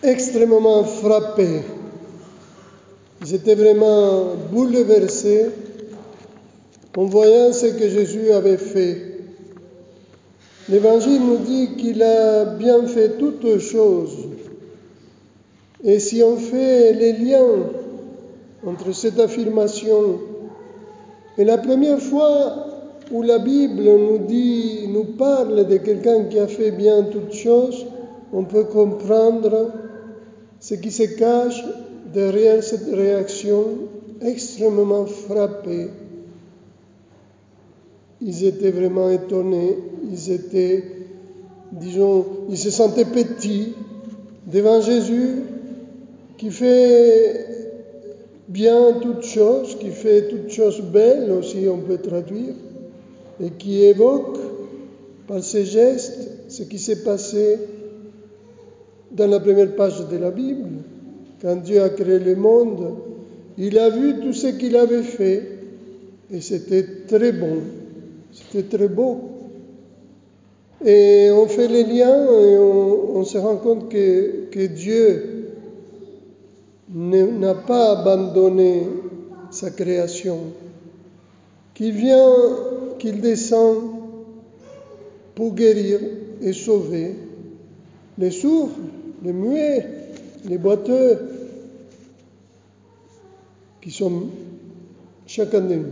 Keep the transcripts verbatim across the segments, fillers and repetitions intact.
extrêmement frappés. Ils étaient vraiment bouleversés en voyant ce que Jésus avait fait. L'Évangile nous dit qu'il a bien fait toutes choses. Et si on fait les liens entre cette affirmation et la première fois où la Bible nous dit, nous parle de quelqu'un qui a fait bien toutes choses, on peut comprendre ce qui se cache derrière cette réaction extrêmement frappée. Ils étaient vraiment étonnés, ils étaient, disons, ils se sentaient petits devant Jésus qui fait bien toutes choses, qui fait toutes choses belles aussi, on peut traduire, et qui évoque par ses gestes ce qui s'est passé dans la première page de la Bible. Quand Dieu a créé le monde, il a vu tout ce qu'il avait fait et c'était très bon, c'était très beau. Et on fait les liens et on, on se rend compte que, que Dieu n'a pas abandonné sa création, qu'il vient, qu'il descend pour guérir et sauver les sourds, les muets, les boiteux, qui sont chacun de nous.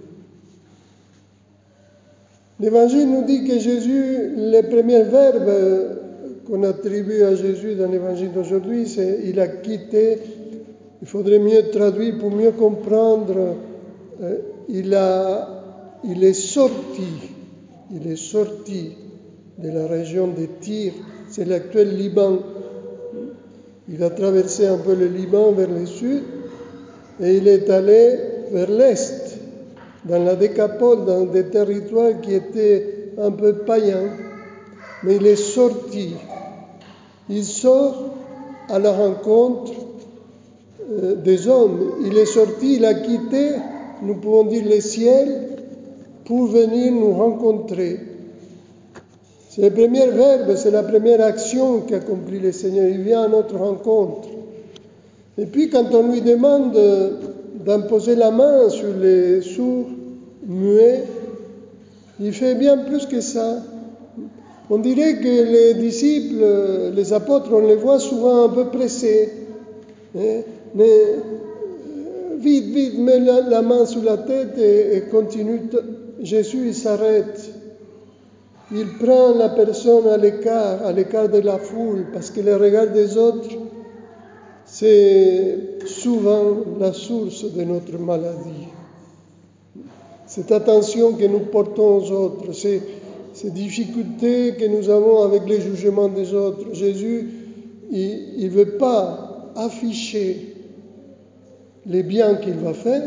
L'Évangile nous dit que Jésus, le premier verbe qu'on attribue à Jésus dans l'Évangile d'aujourd'hui, c'est « il a quitté ». Il faudrait mieux traduire pour mieux comprendre. Euh, il, a, il est sorti, il est sorti de la région de Tyr, c'est l'actuel Liban. Il a traversé un peu le Liban vers le sud et il est allé vers l'est, dans la Décapole, dans des territoires qui étaient un peu païens. Mais il est sorti. Il sort à la rencontre euh, des hommes. Il est sorti, il a quitté, nous pouvons dire, le ciel pour venir nous rencontrer. C'est le premier verbe, c'est la première action qu'accomplit le Seigneur. Il vient à notre rencontre. Et puis quand on lui demande d'imposer la main sur les sourds, muets, il fait bien plus que ça. On dirait que les disciples, les apôtres, on les voit souvent un peu pressés. Hein? Mais vite, vite, met la, la main sur la tête et, et continue. Jésus, il s'arrête. Il prend la personne à l'écart, à l'écart de la foule, parce que le regard des autres, c'est souvent la source de notre maladie. Cette attention que nous portons aux autres, ces, ces difficultés que nous avons avec les jugements des autres. Jésus, il ne veut pas afficher les biens qu'il va faire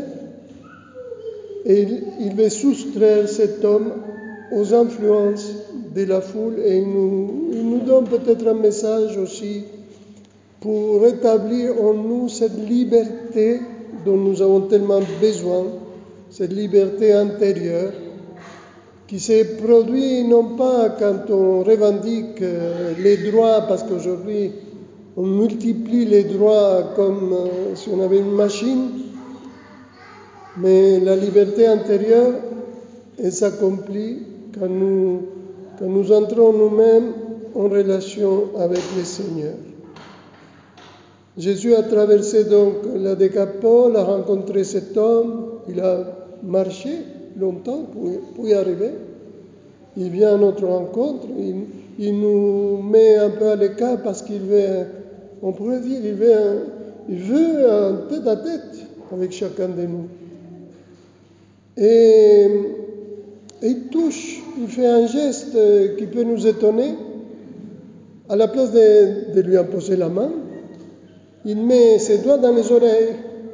et il, il veut soustraire cet homme aux influences de la foule et il nous, il nous donne peut-être un message aussi pour rétablir en nous cette liberté dont nous avons tellement besoin, cette liberté intérieure qui se produit non pas quand on revendique les droits, parce qu'aujourd'hui on multiplie les droits comme si on avait une machine, mais la liberté intérieure, elle s'accomplit quand nous, quand nous entrons nous-mêmes en relation avec le Seigneur. Jésus a traversé donc la Décapole, a rencontré cet homme, il a marché longtemps pour, pour y arriver. Il vient à notre rencontre, il, il nous met un peu à l'écart parce qu'il veut, on pourrait dire, il veut un, il veut un tête-à-tête avec chacun de nous. Et, et il touche, il fait un geste qui peut nous étonner. À la place de, de lui imposer la main, il met ses doigts dans les oreilles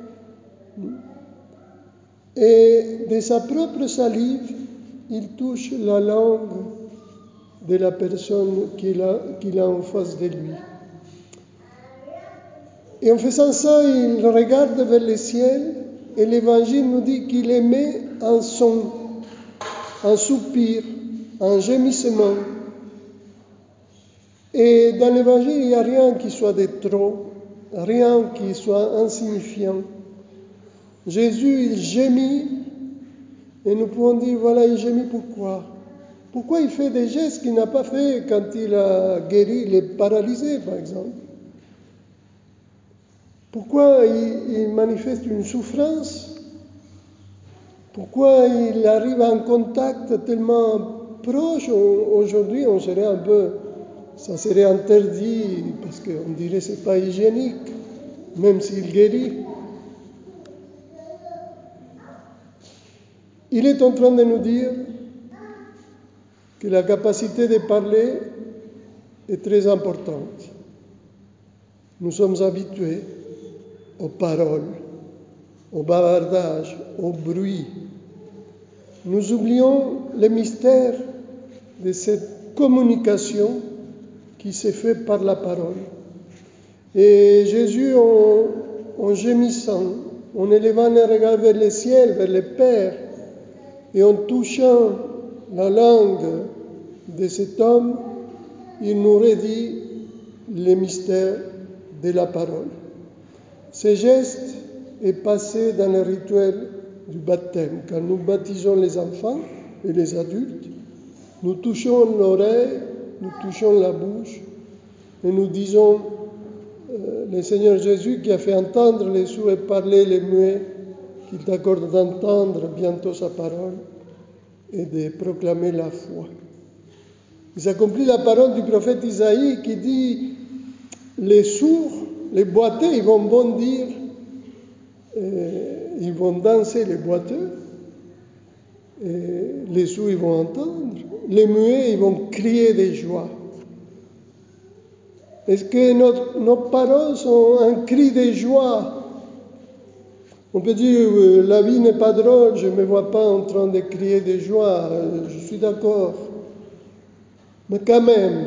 et de sa propre salive, il touche la langue de la personne qu'il a, qu'il a en face de lui. Et en faisant ça, il regarde vers le ciel et l'Évangile nous dit qu'il émet un son, un soupir, un gémissement. Et dans l'évangile, il n'y a rien qui soit de trop, rien qui soit insignifiant. Jésus, il gémit, et nous pouvons dire, voilà, il gémit pourquoi? Pourquoi il fait des gestes qu'il n'a pas fait quand il a guéri les paralysés, par exemple? Pourquoi il, il manifeste une souffrance? Pourquoi il arrive en contact tellement proche? Aujourd'hui, on serait un peu, ça serait interdit parce qu'on dirait que ce n'est pas hygiénique, même s'il guérit. Il est en train de nous dire que la capacité de parler est très importante. Nous sommes habitués aux paroles, au bavardage, au bruit. Nous oublions le mystère de cette communication qui s'est faite par la parole. Et Jésus, en, en gémissant, en élevant le regard vers le ciel, vers le Père, et en touchant la langue de cet homme, il nous redit le mystère de la parole. Ce geste est passé dans le rituel du baptême. Quand nous baptisons les enfants et les adultes, nous touchons l'oreille, nous touchons la bouche et nous disons euh, le Seigneur Jésus qui a fait entendre les sourds et parler les muets, qu'il t'accorde d'entendre bientôt sa parole et de proclamer la foi. Il s'accomplit la parole du prophète Isaïe qui dit les sourds, les boiteux, ils vont bondir, euh, ils vont danser les boiteux, et les sourds, ils vont entendre, les muets, ils vont crier de joie. Est-ce que notre, nos paroles sont un cri de joie? On peut dire, euh, la vie n'est pas drôle, je ne me vois pas en train de crier de joie, euh, je suis d'accord. Mais quand même,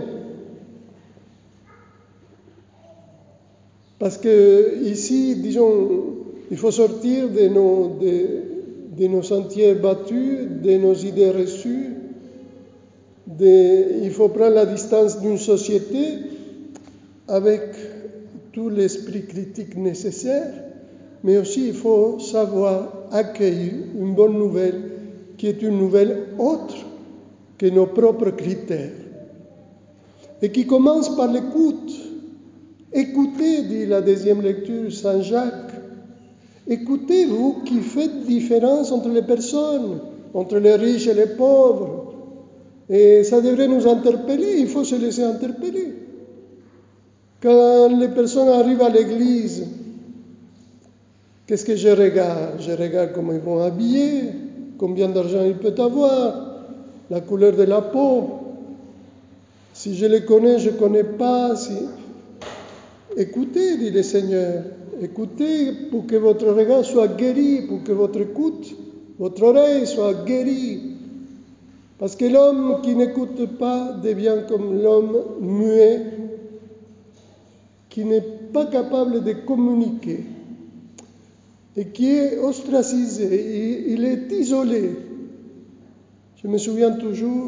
parce que ici, disons, il faut sortir de nos, de, de nos sentiers battus, de nos idées reçues, de, il faut prendre la distance d'une société avec tout l'esprit critique nécessaire, mais aussi il faut savoir accueillir une bonne nouvelle qui est une nouvelle autre que nos propres critères et qui commence par l'écoute. Écoutez, dit la deuxième lecture, Saint Jacques. Écoutez, vous qui faites différence entre les personnes, entre les riches et les pauvres. Et ça devrait nous interpeller, il faut se laisser interpeller. Quand les personnes arrivent à l'église, qu'est-ce que je regarde? Je regarde comment ils vont habiller, combien d'argent ils peuvent avoir, la couleur de la peau. Si je les connais, je ne connais pas. Si... Écoutez, dit le Seigneur, écoutez pour que votre regard soit guéri, pour que votre écoute, votre oreille soit guérie. Parce que l'homme qui n'écoute pas devient comme l'homme muet, qui n'est pas capable de communiquer et qui est ostracisé, il est isolé. Je me souviens toujours,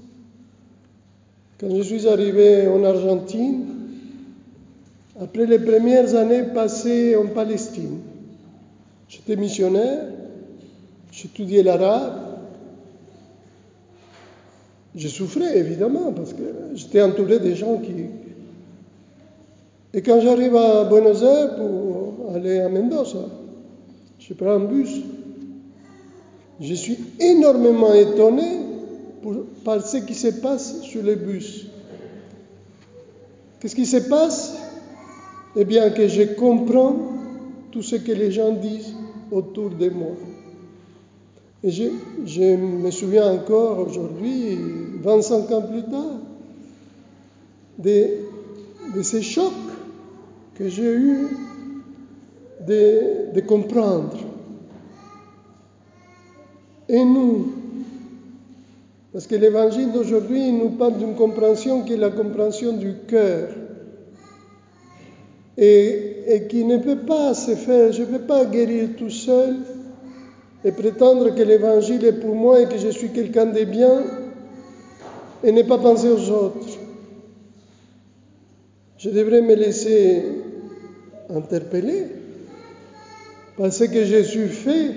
quand je suis arrivé en Argentine, après les premières années passées en Palestine, j'étais missionnaire, j'étudiais l'arabe, je souffrais évidemment parce que j'étais entouré de gens qui... Et quand j'arrive à Buenos Aires pour aller à Mendoza, je prends un bus. Je suis énormément étonné pour, par ce qui se passe sur les bus. Qu'est-ce qui se passe? Eh bien, que je comprends tout ce que les gens disent autour de moi. Et je, je me souviens encore aujourd'hui, vingt-cinq ans plus tard, de, de ces chocs que j'ai eu de, de comprendre. Et nous, parce que l'évangile d'aujourd'hui nous parle d'une compréhension qui est la compréhension du cœur et, et qui ne peut pas se faire, je ne peux pas guérir tout seul et prétendre que l'évangile est pour moi et que je suis quelqu'un de bien et ne pas penser aux autres. Je devrais me laisser interpeller par ce que Jésus fait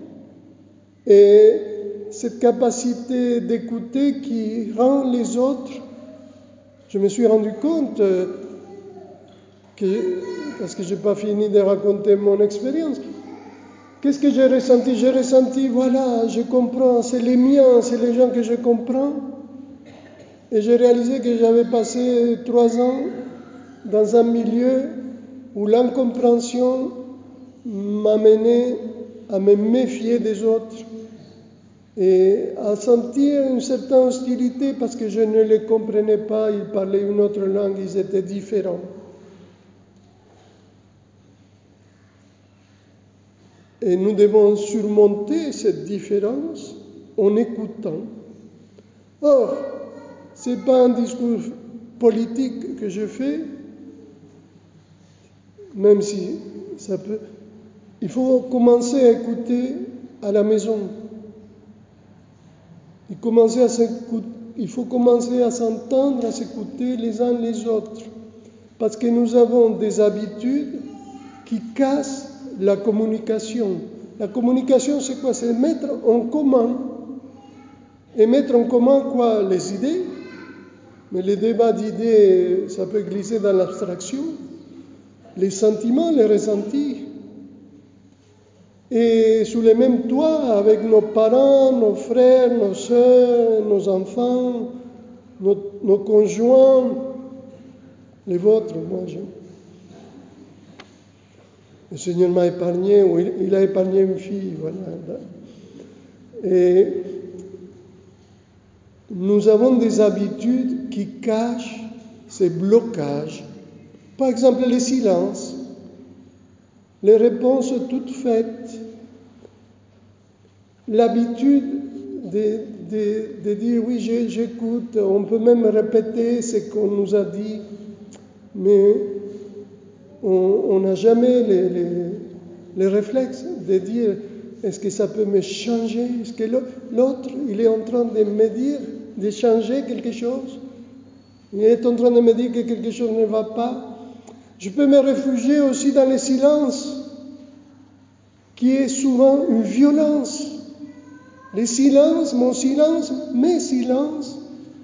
et cette capacité d'écouter qui rend les autres. Je me suis rendu compte que, parce que je n'ai pas fini de raconter mon expérience, qu'est-ce que j'ai ressenti? J'ai ressenti, voilà, je comprends, c'est les miens, c'est les gens que je comprends. Et j'ai réalisé que j'avais passé trois ans dans un milieu où l'incompréhension m'amenait à me méfier des autres et à sentir une certaine hostilité parce que je ne les comprenais pas, ils parlaient une autre langue, ils étaient différents. Et nous devons surmonter cette différence en écoutant. Or, ce n'est pas un discours politique que je fais, même si ça peut. Il faut commencer à écouter à la maison. Il, commencer à il faut commencer à s'entendre, à s'écouter les uns les autres. Parce que nous avons des habitudes qui cassent la communication. La communication, c'est quoi? C'est mettre en commun. Et mettre en commun quoi? Les idées. Mais les débats d'idées, ça peut glisser dans l'abstraction. Les sentiments, les ressentis. Et sous le même toit, avec nos parents, nos frères, nos sœurs, nos enfants, nos, nos conjoints, les vôtres, moi je... Le Seigneur m'a épargné, ou il, il a épargné une fille, voilà. Et nous avons des habitudes qui cachent ces blocages. Par exemple, les silences, les réponses toutes faites, l'habitude de, de, de dire oui, j'écoute, on peut même répéter ce qu'on nous a dit, mais on n'a jamais les, les, les réflexes de dire est-ce que ça peut me changer? Est-ce que l'autre, il est en train de me dire de changer quelque chose? Il est en train de me dire que quelque chose ne va pas? Je peux me réfugier aussi dans le silence, qui est souvent une violence. Le silence, mon silence, mes silences.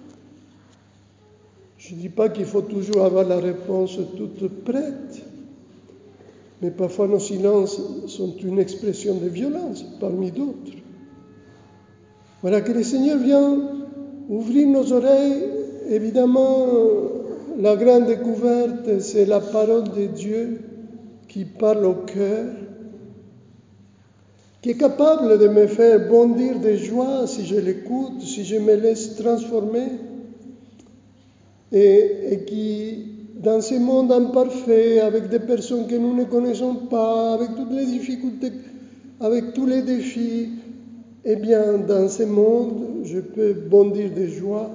Je ne dis pas qu'il faut toujours avoir la réponse toute prête, mais parfois nos silences sont une expression de violence parmi d'autres. Voilà que le Seigneur vient ouvrir nos oreilles. Évidemment, la grande découverte, c'est la parole de Dieu qui parle au cœur, qui est capable de me faire bondir de joie si je l'écoute, si je me laisse transformer, et, et qui, dans ce monde imparfait, avec des personnes que nous ne connaissons pas, avec toutes les difficultés, avec tous les défis, eh bien, dans ce monde, je peux bondir de joie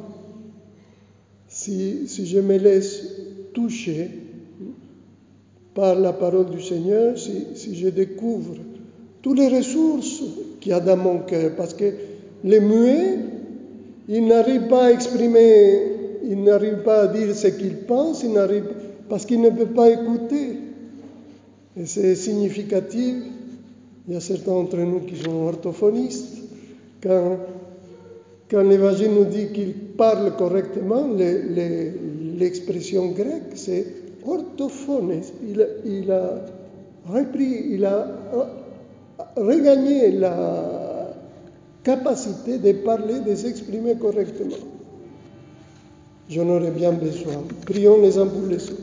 si, si je me laisse toucher par la parole du Seigneur, si, si je découvre toutes les ressources qu'il y a dans mon cœur. Parce que les muets, ils n'arrivent pas à exprimer, ils n'arrivent pas à dire ce qu'ils pensent, ils n'arrivent, parce qu'ils ne peuvent pas écouter. Et c'est significatif. Il y a certains d'entre nous qui sont orthophonistes. Quand, quand l'Évangile nous dit qu'ils parlent correctement, les, les, l'expression grecque, c'est orthophones. Il, il a repris, il a regagné la capacité de parler, de s'exprimer correctement. J'en aurais bien besoin. Prions les uns pour les autres.